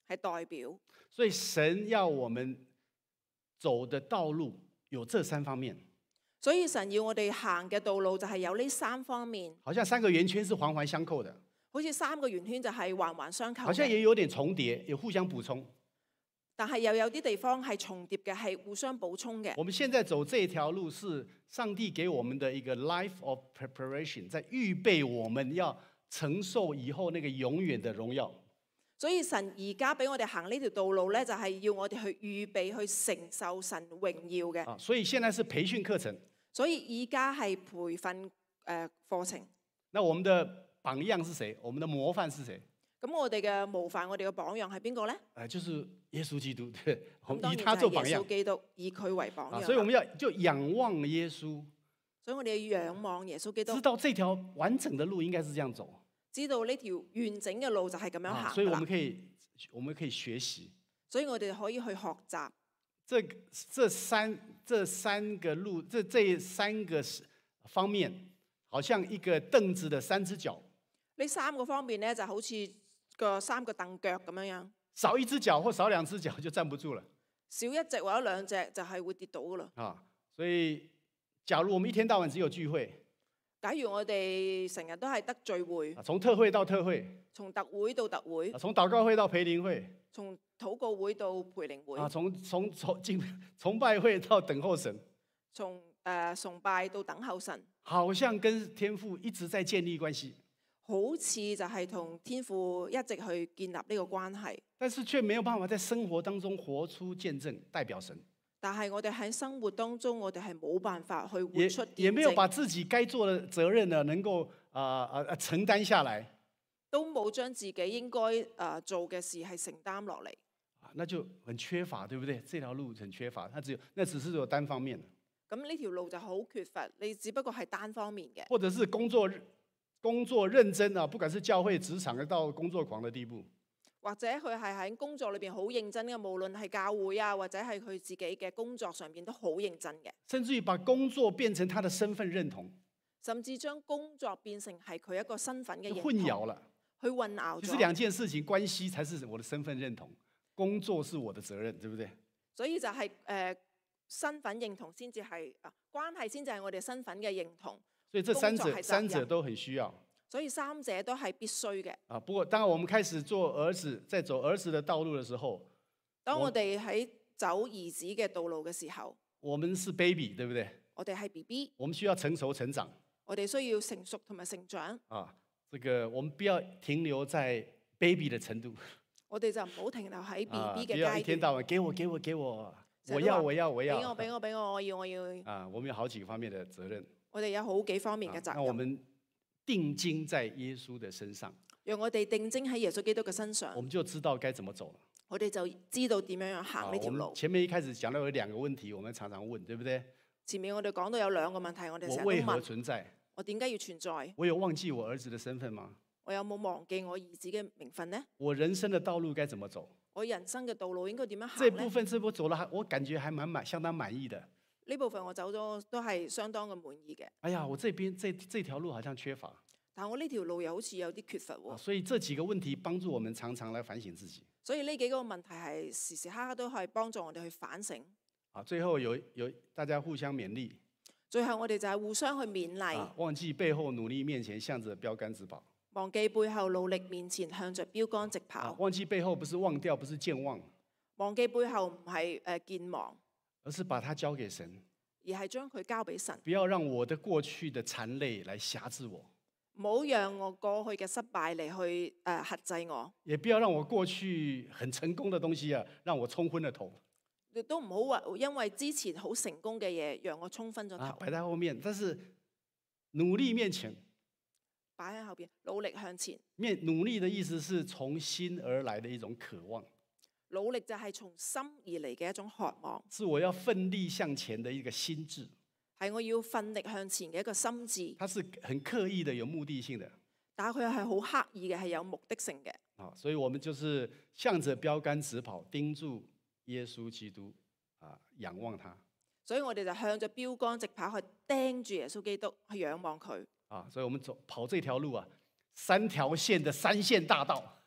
[SPEAKER 3] 係代表。
[SPEAKER 2] 所以神要我們走的道路有這三方面。
[SPEAKER 3] 所以神要我哋行嘅道路就係有呢三方面。
[SPEAKER 2] 好像三個圓圈是環環相扣的，
[SPEAKER 3] 好似三個圓圈就係環環相扣嘅。
[SPEAKER 2] 好像也有點重疊，有互相補充。
[SPEAKER 3] 但係又有啲地方係重疊嘅，係互相補充嘅。
[SPEAKER 2] 我們現在走這條路是上帝給我們的一個 life of preparation， 在預備我們要承受以後那個永遠的榮耀。
[SPEAKER 3] 所以神而家俾我哋行呢條道路咧，就係要我哋去預備去承受神榮耀嘅。
[SPEAKER 2] 啊，所以現在是培訓課程。
[SPEAKER 3] 所以而家係培訓誒課程。
[SPEAKER 2] 那我們的榜樣是誰？我們的模範是誰？
[SPEAKER 3] 咁我哋嘅模範，我哋嘅榜樣係邊個咧？
[SPEAKER 2] 誒，就是耶穌基督，對，我們以
[SPEAKER 3] 當然
[SPEAKER 2] 他做榜樣。
[SPEAKER 3] 就係耶穌基督，以佢為榜樣。
[SPEAKER 2] 啊，所以我們要就仰望耶穌。
[SPEAKER 3] 所以我哋要仰望耶穌基督，
[SPEAKER 2] 知道這條完整的路應該是這樣走。
[SPEAKER 3] 知道呢條完整嘅路就係咁樣行，
[SPEAKER 2] 啊，所以我們可以，我們可以學習。
[SPEAKER 3] 所以我哋可以去學習。
[SPEAKER 2] 這這三這三個路，這這三個方面，好像一個凳子的三隻腳。
[SPEAKER 3] 呢三個方面咧，就好似個三個凳腳咁樣樣。
[SPEAKER 2] 少一隻腳或少兩隻腳就站不住了。
[SPEAKER 3] 少一隻或者兩隻就係會跌倒噶啦。
[SPEAKER 2] 啊，所以假如我們一天到晚只有聚會，
[SPEAKER 3] 假如我哋成日都係得聚會，
[SPEAKER 2] 從特會到特會，
[SPEAKER 3] 從特會到特會，
[SPEAKER 2] 從禱告會到培靈會，
[SPEAKER 3] 從禱告會到培靈會，
[SPEAKER 2] 啊，從從從敬崇拜會到等候神，
[SPEAKER 3] 從誒、呃、崇拜到等候神，
[SPEAKER 2] 好像跟天父一直在建立關係，
[SPEAKER 3] 好似就係同天父一直去建立呢個關係，
[SPEAKER 2] 但是卻沒有辦法在生活當中活出見證，代表神。
[SPEAKER 3] 但係我哋喺生活當中，我哋係冇辦法去活
[SPEAKER 2] 也
[SPEAKER 3] 出見證，
[SPEAKER 2] 也沒有把自己該做的責任呢，能夠啊啊、呃、承擔下來，
[SPEAKER 3] 都冇將自己應該誒、呃、做嘅事係承擔落嚟，
[SPEAKER 2] 啊，那就很缺乏，對不對？這條路很缺乏，它只有那只是有單方面的，
[SPEAKER 3] 咁呢條路就好缺乏，你只不過係單方面嘅，
[SPEAKER 2] 或者是工作工作認真啊，不管是教會、職場，到工作狂的地步。
[SPEAKER 3] 或者佢係喺工作裏邊好認真嘅，無論係教會啊，或者係佢自己嘅工作上邊都好認真嘅。
[SPEAKER 2] 甚至於把工作變成他的身份認同，
[SPEAKER 3] 甚至將工作變成係佢一個身份嘅認同，
[SPEAKER 2] 混淆了，
[SPEAKER 3] 去混淆咗。
[SPEAKER 2] 其實兩件事情，關係才是我的身份認同，工作是我的責任，對不對？
[SPEAKER 3] 所以就係、是、誒、呃、身份認同先至係啊關係先至係我哋身份嘅認同。
[SPEAKER 2] 所以這三者三者都很需要。
[SPEAKER 3] 所以三者都係必須嘅。
[SPEAKER 2] 啊，不過當我們開始做兒子，在走兒子的道路的時候，
[SPEAKER 3] 當我哋喺走兒子嘅道路嘅時候，
[SPEAKER 2] 我們是 baby，對不對？
[SPEAKER 3] 我哋係 B B，
[SPEAKER 2] 我們需要成熟成長。
[SPEAKER 3] 我哋需要成熟同埋成長。
[SPEAKER 2] 啊，這個我們不要停留在 baby 的程度。
[SPEAKER 3] 我哋就唔好停留喺 B B 嘅階段。
[SPEAKER 2] 不要一天到晚給我給我給我，我要我要我要。
[SPEAKER 3] 俾我俾我俾我，我要我要。
[SPEAKER 2] 啊，我們有好幾個方面的責任。
[SPEAKER 3] 我哋有好幾方面嘅責任。
[SPEAKER 2] 那我們定睛在耶穌的身上，
[SPEAKER 3] 讓我哋定睛喺耶穌基督嘅身上，
[SPEAKER 2] 我們就知道該怎麼走了。
[SPEAKER 3] 我哋就知道點樣樣行呢條路。
[SPEAKER 2] 前面一開始講到有兩個問題，我們常常問，對不對？
[SPEAKER 3] 前面我哋講到有兩個問題，我哋成日都問：
[SPEAKER 2] 我為何存在？
[SPEAKER 3] 我點解要存在？
[SPEAKER 2] 我有忘記我兒子的身份嗎？
[SPEAKER 3] 我有冇忘記我兒子嘅名分呢？
[SPEAKER 2] 我人生的道路該怎麼走？
[SPEAKER 3] 我人生嘅道路應該點樣行
[SPEAKER 2] 呢？這部分是我走了，我感覺還蠻滿，相當滿意的。
[SPEAKER 3] 呢部分我走咗都係相當嘅滿意嘅。
[SPEAKER 2] 哎呀，我這邊這這條路好像缺乏，
[SPEAKER 3] 但我呢條路又好似有啲缺乏喎。
[SPEAKER 2] 所以這幾個問題幫助我們常常來反省自己。
[SPEAKER 3] 所以呢幾個問題係時時刻刻都係幫助我哋去反省。
[SPEAKER 2] 啊，最後有有大家互相勉勵。
[SPEAKER 3] 最後我哋就係互相去勉勵。
[SPEAKER 2] 啊，忘記背後，努力面前，向着標杆直跑。
[SPEAKER 3] 忘記背後，努力面前，向着標杆直跑。
[SPEAKER 2] 啊，忘記背後不是忘掉，不是健忘。
[SPEAKER 3] 忘記背後唔係誒健忘，
[SPEAKER 2] 而是把它交給神。
[SPEAKER 3] 而係將佢交俾神。
[SPEAKER 2] 不要讓我的過去的殘累來轄制我。
[SPEAKER 3] 唔好讓我過去嘅失敗嚟去誒轄制我。
[SPEAKER 2] 也不要讓我過去很成功的東西啊，讓我沖昏了頭。
[SPEAKER 3] 亦都唔好話因為之前好成功嘅嘢，讓我沖昏咗頭。
[SPEAKER 2] 啊，擺在後面，但是努力面前。
[SPEAKER 3] 擺喺後邊，努力向前。
[SPEAKER 2] 面努力的意思是從心而來的一種渴望。
[SPEAKER 3] 努力就係從心而嚟嘅一種渴望。
[SPEAKER 2] 是我要奮力向前的一個心智。
[SPEAKER 3] 係我要奮力向前嘅一個心智。
[SPEAKER 2] 它是很刻意的，有目的性的。
[SPEAKER 3] 但係佢係好刻意嘅，係有目的性嘅。
[SPEAKER 2] 啊，所以我們就是向着標杆直跑，盯住耶穌基督啊，仰望他。
[SPEAKER 3] 所以我哋就向着標杆直跑，去盯住耶穌基督，去仰望佢。
[SPEAKER 2] 啊，所以我們走跑這條路啊，三條線的三線大道。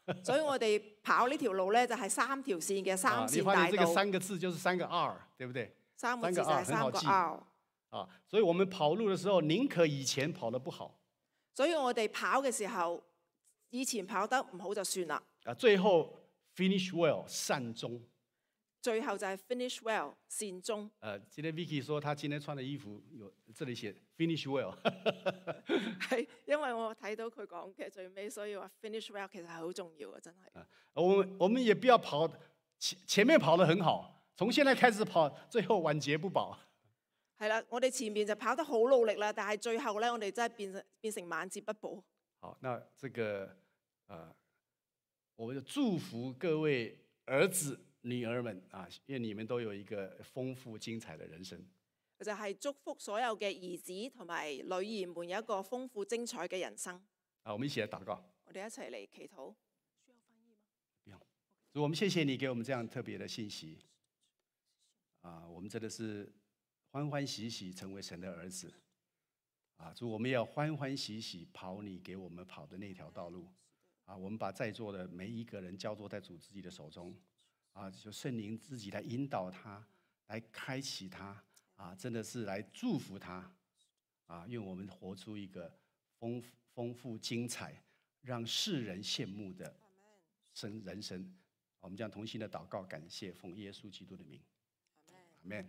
[SPEAKER 3] 所以我哋跑呢條路咧就係三條線嘅三
[SPEAKER 2] 啊，你
[SPEAKER 3] 線
[SPEAKER 2] 發
[SPEAKER 3] 大道。
[SPEAKER 2] 現這個三個字就是三個 R， 對不對？
[SPEAKER 3] 三個字就係三個 R。
[SPEAKER 2] 啊，所以我們跑路的時候，寧可以前跑得不好。
[SPEAKER 3] 所以我哋跑嘅時候，以前跑得唔好就算啦。
[SPEAKER 2] 啊，最後 finish well 善終。
[SPEAKER 3] 最後就係 finish well 善終。
[SPEAKER 2] 呃，今天 Vicky 說，她今天穿的衣服有這裡寫 finish well。
[SPEAKER 3] 係因為我睇到佢講嘅最尾，所以話 finish well 其實係好重要嘅，真係。
[SPEAKER 2] 啊，我們我們也不要跑前前面跑得很好，從現在開始跑，最後晚節不保。
[SPEAKER 3] 係啦，我哋前面就跑得好努力啦，但係最後咧，我哋真係變成變成晚節不保。
[SPEAKER 2] 好，那這個呃，我們就祝福各位兒子女兒們啊，願你們都有一個豐富精彩的人生。
[SPEAKER 3] 就係祝福所有嘅兒子同埋女兒們有一個豐富精彩嘅人生。
[SPEAKER 2] 啊，我們一起來禱告。
[SPEAKER 3] 我哋一齊嚟祈禱。需要翻譯嗎？
[SPEAKER 2] 不用。主，我們謝謝你給我們這樣特別的信息。啊，我們真的是歡歡喜喜成為神的兒子。啊，主，我們要歡歡喜喜跑你給我們跑的那條道路。啊，我們把在座的每一個人交託在主自己的手中。啊，就聖靈自己來引導他，來開啟他。啊，真的是來祝福他。啊，願我們活出一個豐豐富精彩，讓世人羨慕的生人生。我們將同心的禱告，感謝奉耶穌基督的名。阿門。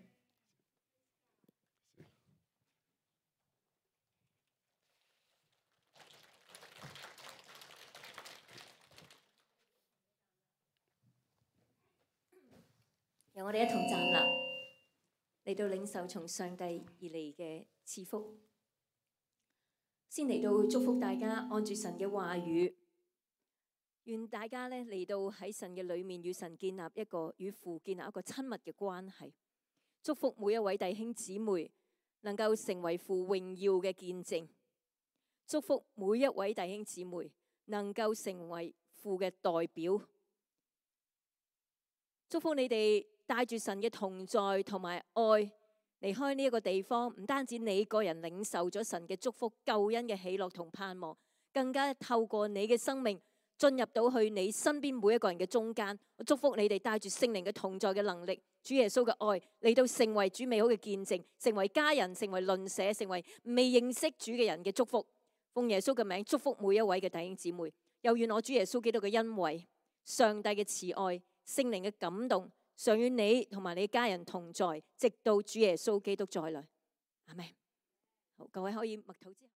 [SPEAKER 4] 讓我哋一同站立，嚟到領受從上帝而嚟嘅賜福。先嚟到祝福大家，按住神嘅話語，願大家咧嚟到喺神嘅裏面與神建立一個與父建立一個親密嘅關係。祝福每一位弟兄姊妹能夠成為父榮耀嘅見證。祝福每一位弟兄姊妹能夠成為父嘅代表。祝福你哋帶住神嘅同在同埋愛離開呢一個地方，唔單止你個人領受咗神嘅祝福、救恩嘅喜樂同盼望，更加透過你嘅生命進入到去你身邊每一個人嘅中間。我祝福你哋帶住聖靈嘅同在嘅能力，主耶穌嘅愛嚟到成為主美好嘅見證，成為家人，成為鄰舍，成為未認識主嘅人嘅祝福。奉耶穌嘅名祝福每一位嘅弟兄姊妹，又願我主耶穌基督嘅恩惠、上帝嘅慈愛、聖靈嘅感動常與你同埋你家人同在，直到主耶穌基督再來。阿們。好，各位可以默禱之後。